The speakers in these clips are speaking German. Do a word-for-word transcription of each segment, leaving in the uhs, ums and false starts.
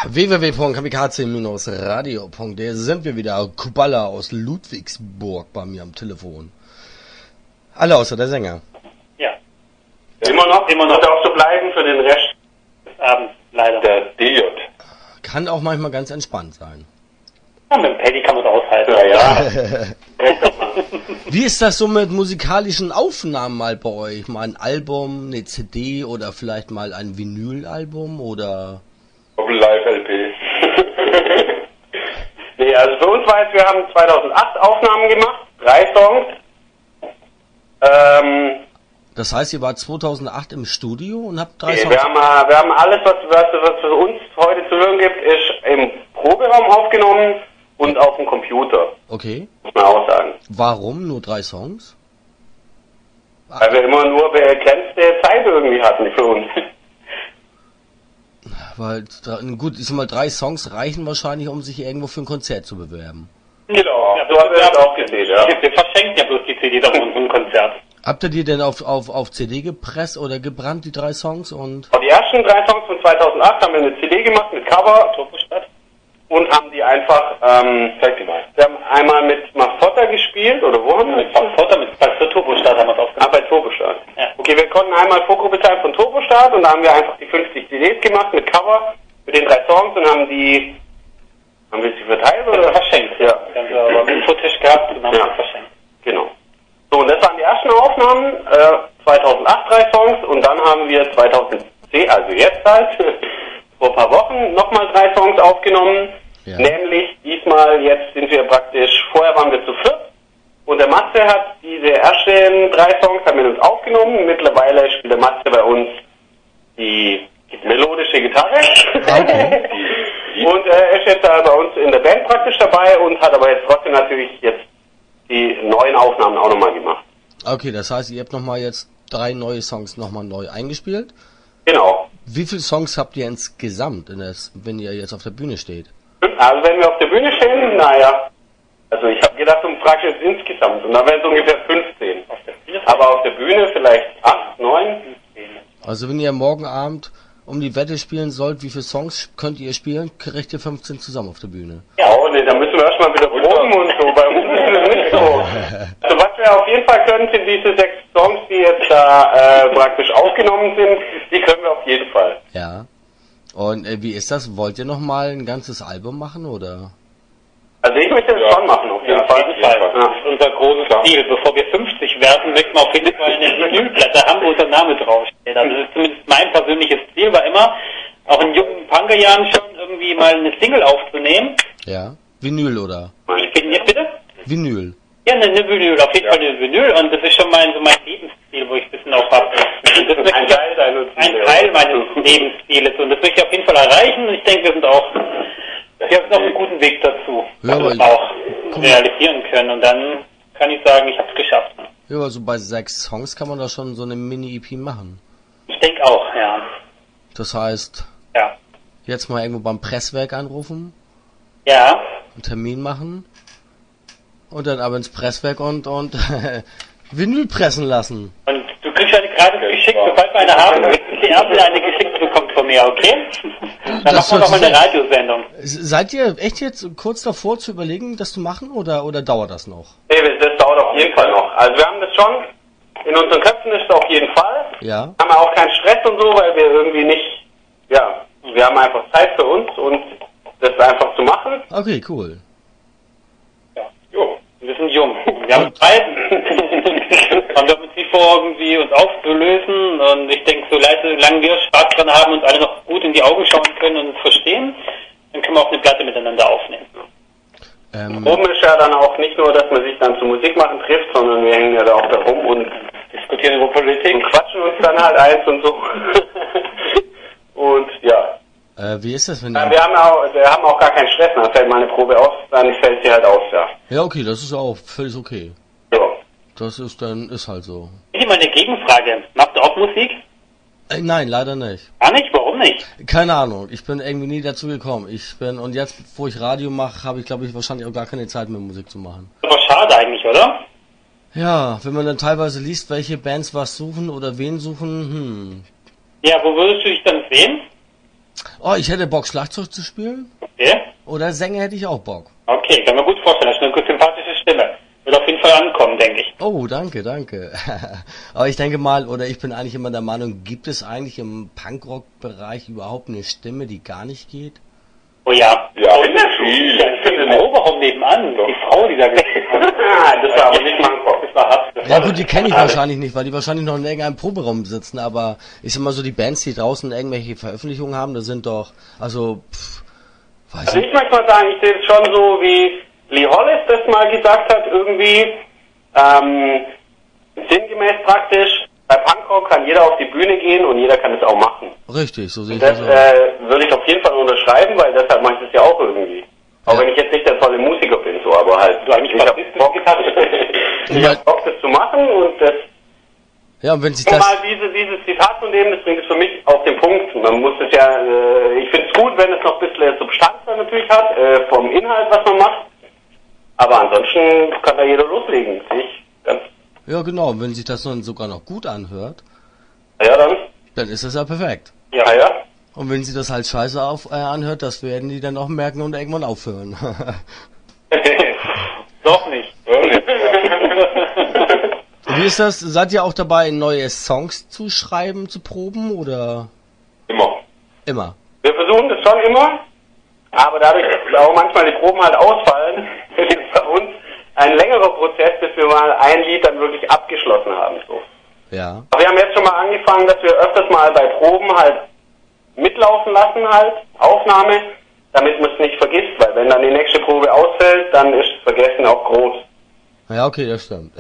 w w w punkt kamikaze radio punkt de sind wir wieder. Kubala aus Ludwigsburg bei mir am Telefon. Alle außer der Sänger. Ja. Immer noch, immer noch. Wird auch so bleiben für den Rest des Abends, leider. Der D J. Kann auch manchmal ganz entspannt sein. Ja, mit dem Paddy kann man es aushalten. Ja, ja. Wie ist das so mit musikalischen Aufnahmen mal bei euch? Mal ein Album, eine C D oder vielleicht mal ein Vinylalbum oder... Live-L P. Nee, also für uns war jetzt, wir haben zweitausendacht Aufnahmen gemacht, drei Songs. Ähm, das heißt, ihr wart zweitausendacht im Studio und habt drei nee, Songs... Wir haben, wir haben alles, was, was, was für uns heute zu hören gibt, ist im Proberaum aufgenommen und auf dem Computer. Okay. Muss man auch sagen. Warum nur drei Songs? Weil wir immer nur begrenzte Zeit irgendwie hatten für uns. Weil, gut, ich sag mal, drei Songs reichen wahrscheinlich, um sich irgendwo für ein Konzert zu bewerben. Genau, ja, so haben wir das auch gesehen, ja. Wir verschenken ja bloß die C D auf unserem Konzert. Habt ihr die denn auf, auf, auf C D gepresst oder gebrannt, die drei Songs? Und die ersten drei Songs von zweitausendacht haben wir eine C D gemacht mit Cover, Turbostadt, und haben die einfach, ähm, zeig die mal. Wir haben einmal mit Mafotta gespielt, oder wo haben wir? Mit Mafotta, mit, bei Turbostadt haben wir es aufgenommen. Ah, bei Turbostadt. Ja. Okay, wir konnten einmal Vorgruppe teilen von Turbostadt und da haben wir einfach die fünfzig C Ds gemacht mit Cover, mit den drei Songs und haben die, haben wir sie verteilt oder? Verschenkt, ja. Wir haben sie aber einen Infotisch gehabt und haben ja. sie verschenkt. Genau. So, und das waren die ersten Aufnahmen, äh, zweitausendacht drei Songs und dann haben wir zweitausendzehn, also jetzt halt, vor ein paar Wochen nochmal drei Songs aufgenommen, ja. Nämlich diesmal, jetzt sind wir praktisch, vorher waren wir zu viert und der Matze hat diese ersten drei Songs haben mit uns aufgenommen, mittlerweile spielt der Matze bei uns die melodische Gitarre okay. und äh, er ist jetzt da bei uns in der Band praktisch dabei und hat aber jetzt trotzdem natürlich jetzt die neuen Aufnahmen auch nochmal gemacht. Okay, das heißt, ihr habt nochmal jetzt drei neue Songs nochmal neu eingespielt? Genau. Wie viele Songs habt ihr insgesamt, in das, wenn ihr jetzt auf der Bühne steht? Also wenn wir auf der Bühne stehen, naja, also ich habe gedacht, du fragst jetzt insgesamt und da wären es ungefähr fünfzehn. Auf der Bühne, aber auf der Bühne vielleicht acht, neun. Also wenn ihr morgen Abend um die Wette spielen sollt, wie viele Songs könnt ihr spielen, kriegt ihr fünfzehn zusammen auf der Bühne? Ja, oh ne, da müssen wir erstmal wieder proben und so, bei uns ist es nicht so. Also was wir auf jeden Fall können, sind diese sechs Songs, die jetzt da äh, praktisch aufgenommen sind, die können wir auf jeden Fall. Ja. Und äh, wie ist das? Wollt ihr nochmal ein ganzes Album machen, oder? Also ich möchte das ja. schon machen, auf jeden ja, Fall. Auf jeden Fall. Ja. Das ist unser großes Ziel. Bevor wir fünfzig werden, möchten wir auf jeden Fall eine Vinylplatte haben, wo unser Name draufsteht. Also das ist zumindest mein persönliches Ziel, war immer, auch in jungen Punkerjahren schon irgendwie mal eine Single aufzunehmen. Ja. Vinyl, oder? Ich bin jetzt bitte? Vinyl. Ja, eine, eine Vinyl, auf jeden Fall eine Vinyl und das ist schon mein, so mein Lebensziel, wo ich ein bisschen auch habe. Das ist ein Teil deines Ein Teil meines Lebensziels und das möchte ich auf jeden Fall erreichen und ich denke, wir sind auch wir haben noch einen guten Weg dazu, ja, dass wir es auch realisieren können und dann kann ich sagen, ich habe es geschafft. Ja, also bei sechs Songs kann man da schon so eine Mini-E P machen. Ich denke auch, ja. Das heißt, ja. Jetzt mal irgendwo beim Presswerk anrufen. Ja. Einen Termin machen. Und dann aber ins Presswerk und, und Vinyl pressen lassen. Und du kriegst eine gerade geschickt, sobald wir eine haben, kriegst du die erste eine geschickt bekommt von mir, okay? Dann Das machen wir nochmal eine Radiosendung. Seid ihr echt jetzt kurz davor zu überlegen, das zu machen, oder, oder dauert das noch? Nee, das dauert auf jeden Fall noch. Also wir haben das schon, in unseren Köpfen ist es auf jeden Fall. Ja. Haben wir auch keinen Stress und so, weil wir irgendwie nicht, ja, wir haben einfach Zeit für uns und das einfach zu machen. Okay, cool. Ja, jo, wir sind jung. Wir haben Zeit. Und wir haben uns nicht vor, irgendwie uns aufzulösen. Und ich denke, so solange wir Spaß dran haben und alle noch gut in die Augen schauen können und uns verstehen, dann können wir auch eine Platte miteinander aufnehmen. Ähm, Oben ist ja dann auch nicht nur, dass man sich dann zu Musik machen trifft, sondern wir hängen ja da auch da rum und diskutieren über Politik und quatschen uns dann halt eins und so. Und ja. Äh, wie ist das, wenn ja, wir haben auch, wir haben auch gar keinen Stress, dann fällt mal eine Probe aus, dann fällt sie halt aus, ja. Ja, okay, das ist auch völlig okay. Ja. Das ist dann, ist halt so. Ich habe mal eine Gegenfrage. Machst du auch Musik? Äh, nein, leider nicht. Gar nicht? Warum nicht? Keine Ahnung, ich bin irgendwie nie dazu gekommen. Ich bin, und jetzt, wo ich Radio mache, habe ich, glaube ich, wahrscheinlich auch gar keine Zeit mehr, Musik zu machen. Aber schade eigentlich, oder? Ja, wenn man dann teilweise liest, welche Bands was suchen oder wen suchen, hm. Ja, wo würdest du dich dann sehen? Oh, ich hätte Bock, Schlagzeug zu spielen. Okay. Oder Sänger hätte ich auch Bock. Okay, kann man gut vorstellen. Das ist eine gut sympathische Stimme. Wird auf jeden Fall ankommen, denke ich. Oh, danke, danke. Aber ich denke mal, oder ich bin eigentlich immer der Meinung, gibt es eigentlich im Punkrock-Bereich überhaupt eine Stimme, die gar nicht geht? Oh ja. Ja, oh, viel. Ich bin im Oberraum nebenan. Die Frau, die da gesungen hat. Das war aber nicht Punkrock. Das war hart. Ja gut, die kenne ich wahrscheinlich nicht, weil die wahrscheinlich noch in irgendeinem Proberaum sitzen, aber ich sag mal so, die Bands, die draußen irgendwelche Veröffentlichungen haben, das sind doch, also, pff, weiß Also ich. ich möchte mal sagen, ich sehe es schon so, wie Lee Hollis das mal gesagt hat, irgendwie, ähm, sinngemäß praktisch, bei Punkrock kann jeder auf die Bühne gehen und jeder kann es auch machen. Richtig, so sehe ich Das das auch. äh, würde ich auf jeden Fall unterschreiben, weil deshalb mache ich das ja auch irgendwie. Auch Ja. wenn ich jetzt nicht der tolle Musiker bin, so, aber halt, Du eigentlich ich habe Bassist, Bock, Gitarre. ich hab Bock, das zu machen und das, Ja, und wenn sich nur das, mal diese, dieses Zitat von dem, das bringt es für mich auf den Punkt. Man muss es ja, äh, ich finde es gut, wenn es noch ein bisschen Substanz dann natürlich hat, äh, vom Inhalt, was man macht. Aber ansonsten kann da jeder loslegen, sehe ich ganz. ja genau, und wenn sich das dann sogar noch gut anhört, Ja, dann. dann ist das ja perfekt. Ja, ja. Und wenn sie das halt scheiße auf, äh, anhört, das werden die dann auch merken und irgendwann aufhören. Doch nicht. Wie ist das? Seid ihr auch dabei, neue Songs zu schreiben, zu proben oder Immer. immer? Wir versuchen das schon immer, aber dadurch, dass auch manchmal die Proben halt ausfallen, ist es bei uns ein längerer Prozess, bis wir mal ein Lied dann wirklich abgeschlossen haben. So. Ja. Aber wir haben jetzt schon mal angefangen, dass wir öfters mal bei Proben halt mitlaufen lassen halt, Aufnahme, damit man es nicht vergisst, weil wenn dann die nächste Probe ausfällt, dann ist das Vergessen auch groß. Ja, okay, das stimmt.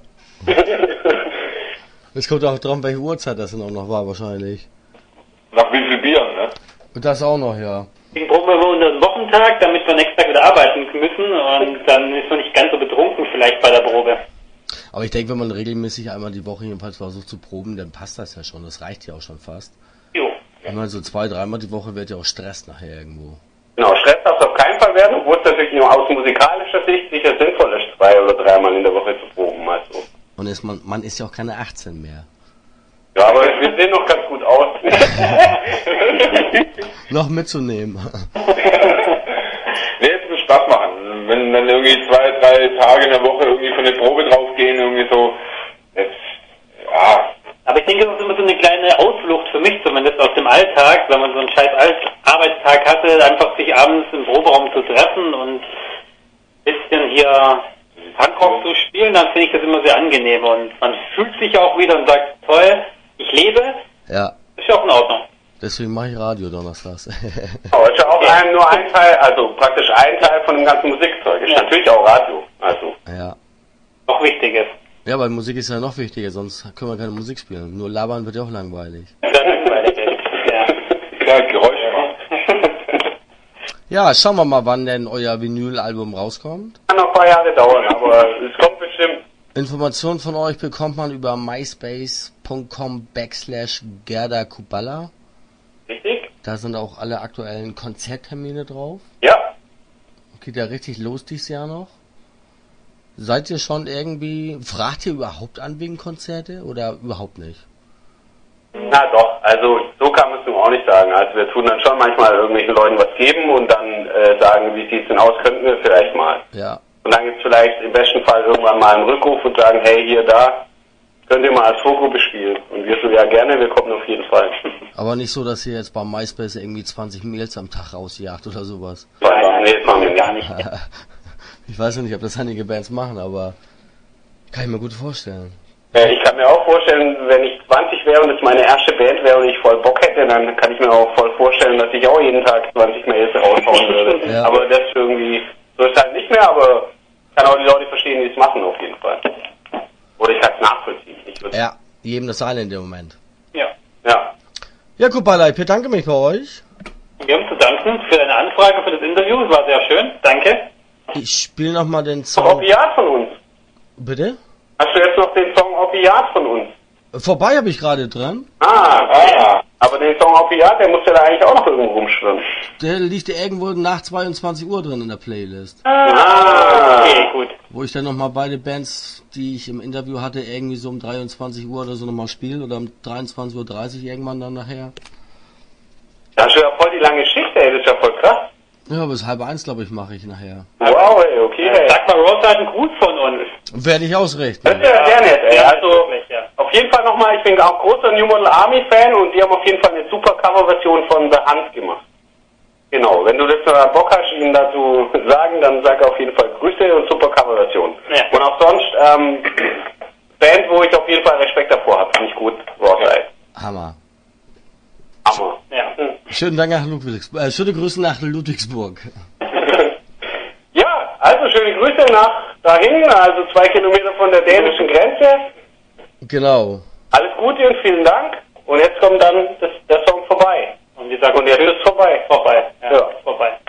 Es kommt auch drauf, welche Uhrzeit das dann auch noch war wahrscheinlich. Nach wie viel Bier, ne? Und das auch noch, ja. Deswegen proben wir unter einen Wochentag, damit wir nächsten Tag wieder arbeiten müssen und dann ist man nicht ganz so betrunken vielleicht bei der Probe. Aber ich denke, wenn man regelmäßig einmal die Woche jedenfalls versucht zu proben, dann passt das ja schon. Das reicht ja auch schon fast. Jo. Ich meine, so zwei, dreimal die Woche wird ja auch Stress nachher irgendwo. Genau, Stress darf es auf keinen Fall werden, obwohl es natürlich nur aus musikalischer Sicht sicher sinnvoll ist, zwei oder dreimal in der Woche zu proben, also. Und ist man, man ist ja auch keine achtzehn mehr. Ja, aber wir sehen noch ganz gut aus. Noch mitzunehmen. Nee, es muss Spaß machen. Wenn dann irgendwie zwei, drei Tage in der Woche irgendwie für eine Probe draufgehen, irgendwie so, das, ja. Aber ich denke, das ist immer so eine kleine Ausflucht für mich zumindest aus dem Alltag, wenn man so einen scheiß Alt- Arbeitstag hatte, einfach sich abends im Proberaum zu treffen und ein bisschen hier Punkrock zu spielen, dann finde ich das immer sehr angenehm und man fühlt sich auch wieder und sagt, toll, ich lebe, Ja, ist ja auch in Ordnung. deswegen mache ich Radio donnerstags. Aber ist ja auch ein, nur ein Teil, also praktisch ein Teil von dem ganzen Musikzeug. Ist Ja. natürlich auch Radio, also. Ja. Noch Wichtiges. Ja, weil Musik ist ja noch wichtiger, sonst können wir keine Musik spielen. Nur labern wird ja auch langweilig. Sehr langweilig. Ja. Ja, Geräusch machen. Ja, schauen wir mal, wann denn euer Vinyl-Album rauskommt. Kann noch ein paar Jahre dauern, aber es kommt bestimmt. Informationen von euch bekommt man über myspace.com backslash Gerda Kupala. Richtig? Da sind auch alle aktuellen Konzerttermine drauf. Ja. Geht ja richtig los dieses Jahr noch. Seid ihr schon irgendwie, fragt ihr überhaupt an wegen Konzerte oder überhaupt nicht? Na doch, also so kann man es nun auch nicht sagen. Also wir tun dann schon manchmal irgendwelchen Leuten was geben und dann äh, sagen, wie sieht's denn aus, könnten wir vielleicht mal. Ja. Und dann gibt's vielleicht im besten Fall irgendwann mal einen Rückruf und sagen, hey, hier, da, könnt ihr mal als Vorgruppe spielen. Und wir so, ja gerne, wir kommen auf jeden Fall. Aber nicht so, dass ihr jetzt beim MySpace irgendwie zwanzig Mails am Tag rausjagt oder sowas. Nein, nee, das machen wir gar nicht. Ich weiß ja nicht, ob das einige Bands machen, aber kann ich mir gut vorstellen. Äh, Ich kann mir auch vorstellen, wenn ich zwanzig wäre und es meine erste Band wäre und ich voll Bock hätte, dann kann ich mir auch voll vorstellen, dass ich auch jeden Tag zwanzig Mails raushauen würde. Ja. Aber das irgendwie, so ist halt nicht mehr, aber ich kann auch die Leute verstehen, die es machen auf jeden Fall. Oder ich kann es nachvollziehen. Ich würde- Ja, jedem das eine in dem Moment. Ja. Ja. Ja, Kupala, ich bedanke mich bei euch. Wir haben zu danken für deine Anfrage, für das Interview. Es war sehr schön. Danke. Ich spiele nochmal den Song. Opiat von uns. Bitte? Hast du jetzt noch den Song Opiat von uns? Vorbei habe ich gerade dran. Ah, ah. Aber den Song Opiat, der muss ja da eigentlich auch noch irgendwo rumschwimmen. Der liegt irgendwo nach zweiundzwanzig Uhr drin in der Playlist. Ah. Okay, gut. Wo ich dann nochmal beide Bands, die ich im Interview hatte, irgendwie so um dreiundzwanzig Uhr oder so nochmal spiele. Oder um dreiundzwanzig Uhr dreißig irgendwann dann nachher. Das ist ja voll die lange Schicht, ey, das ist ja voll krass. Ja, bis halb eins, glaube ich, mache ich nachher. Wow, ey, okay, ey. Sag mal, Ross hat einen Gruß von uns. Werde ich Das ausrechnen. ist ja sehr nett, ey. Ja, Also, wirklich, ja. auf jeden Fall nochmal, ich bin auch großer New Model Army Fan und die haben auf jeden Fall eine super Coverversion von The Hunt gemacht. Genau, wenn du das äh, Bock hast, ihnen dazu sagen, dann sag auf jeden Fall Grüße und super Coverversion. Ja. Und auch sonst, ähm, Band, wo ich auf jeden Fall Respekt davor habe, finde ich gut, Rawside. Hammer. Hammer. Ja. Hm. Schönen Dank nach Ludwigsburg. Äh, schöne Grüße nach Ludwigsburg. Ja, also schöne Grüße nach dahin, also zwei Kilometer von der dänischen Grenze. Genau. Alles Gute und vielen Dank. Und jetzt kommt dann das, der Song vorbei. Und wie sagt Und jetzt ist vorbei. vorbei. Ja, Ja. vorbei.